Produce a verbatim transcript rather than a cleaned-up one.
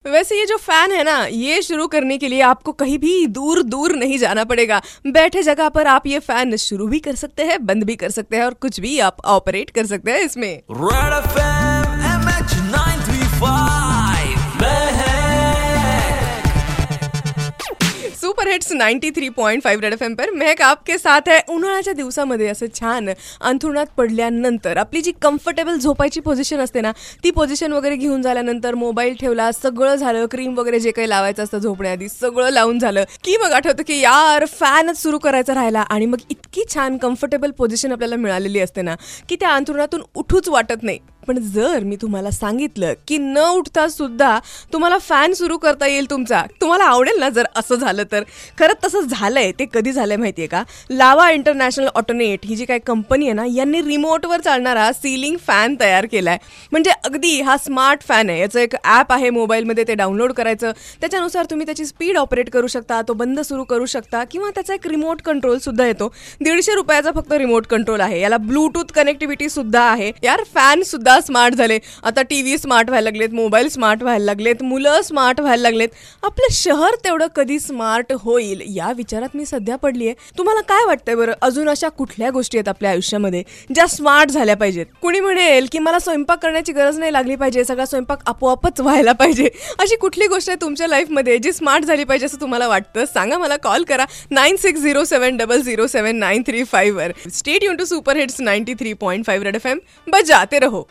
वैसे ये जो फैन है ना, ये शुरू करने के लिए आपको कहीं भी दूर दूर नहीं जाना पड़ेगा। बैठे जगह पर आप ये फैन शुरू भी कर सकते हैं, बंद भी कर सकते हैं और कुछ भी आप ऑपरेट कर सकते हैं इसमें। Red FM M H nine three five super hits ninety three point five red F M पर महक आपके साथ आहे। उन्हाळ्याच्या दिवसामध्ये असं छान अंथरुणात पडल्यानंतर आपली जी कम्फर्टेबल झोपायची पोझिशन असते ना, ती पोझिशन वगैरे घेऊन झाल्यानंतर मोबाईल ठेवला, सगळं झालं, क्रीम वगैरे जे काही लावायचं असतं झोपण्याआधी सगळं लावून झालं की मग आठवतं की यार फॅनच सुरू करायचा राहिला आणि मग इतकी छान कम्फर्टेबल पोझिशन आपल्याला मिळालेली असते ना की त्या अंथरुणातून उठूच वाटत नाही। पण जर मी तुम्हाला सांगितलं की न उठता सुद्धा तुम्हाला फॅन सुरू करता येईल तुमचा, तुम्हाला आवडेल ना जर असं झालं तर? खरंच तसं झालंय। ते कधी झालंय माहितीये का? लावा इंटरनॅशनल ऑटोनेट ही जी काही कंपनी आहे ना, यांनी रिमोटवर चालणारा सीलिंग फॅन तयार केलाय। म्हणजे अगदी हा स्मार्ट फॅन आहे, याचं एक ॲप आहे मोबाईलमध्ये, ते डाउनलोड करायचं, त्याच्यानुसार तुम्ही त्याची स्पीड ऑपरेट करू शकता, तो बंद सुरू करू शकता किंवा त्याचा एक रिमोट कंट्रोल सुद्धा येतो। दीडशे रुपयाचा फक्त रिमोट कंट्रोल आहे, याला ब्लूटूथ कनेक्टिव्हिटी सुद्धा आहे। यार फॅन सुद्धा स्मार्ट झाले, आता टीव्ही स्मार्ट व्हायला लागलेत, मोबाईल स्मार्ट व्हायला लागलेत, मुलं स्मार्ट व्हायला लागलेत, आपलं शहर तेवढं कधी स्मार्ट होईल या विचारात मी सध्या पडलीये। तुम्हाला काय वाटतंय बरं, अजून अशा कुठल्या गोष्टी आहेत आपल्या आयुष्यामध्ये ज्या स्मार्ट झाल्या पाहिजेत? कुणी म्हणेल की मला स्वयंपाक करण्याची गरज नाही लागली पाहिजे, सगळा स्वयंपाक आपोआपच व्हायला पाहिजे। अशी कुठली गोष्ट आहे तुमच्या लाईफमध्ये जी स्मार्ट झाली पाहिजे असं तुम्हाला वाटतं? सांगा, मला कॉल करा nine six zero seven double zero seven nine three five वर। Stay tune to super hits ninety three point five red F M, बजाते रहो।